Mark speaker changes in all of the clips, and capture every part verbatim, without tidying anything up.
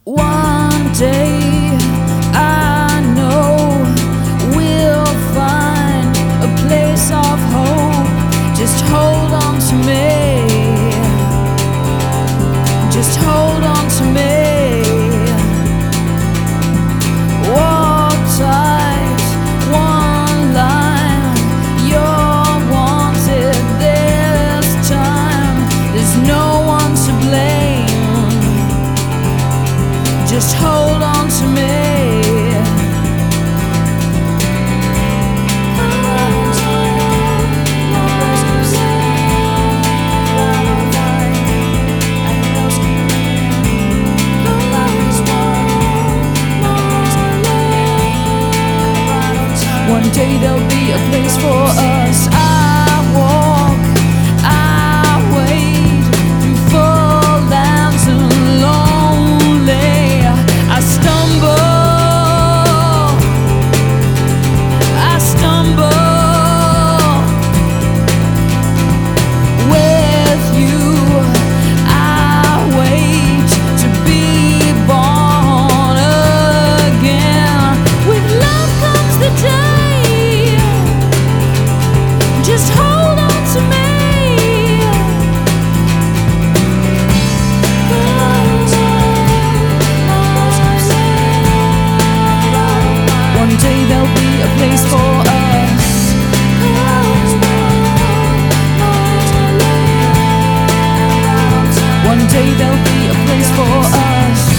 Speaker 1: One day I know we'll find a place of hope. Just hold on to me. Just hold on to me. Walk tight, one line. You're wanted this time. There's no one to blame. Just hold on to me. One day there'll be a place for us. I walk, I wade through full lands and lonely. I stumble, I stumble with you. I wait to be born again. With love comes the day. Just hold on to me. One day there'll be a place for us. One day there'll be a place for us.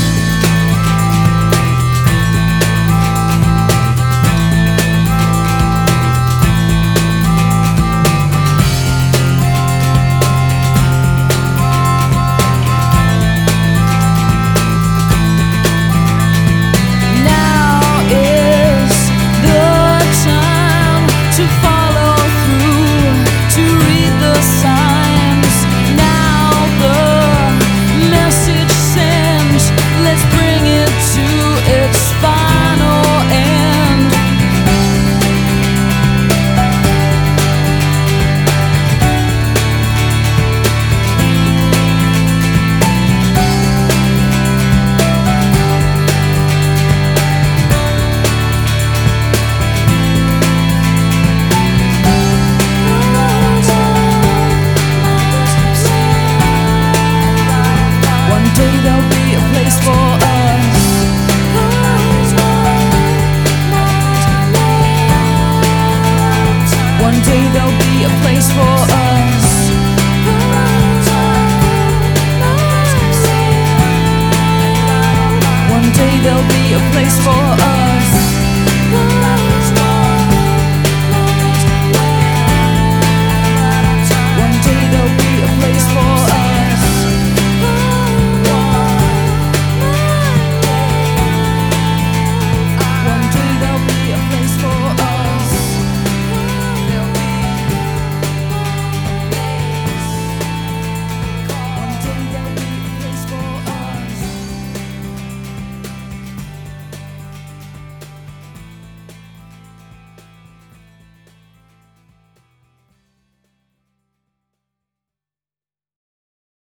Speaker 1: There'll be a place for us. One day there'll be a place for us. One day there'll be a place for us.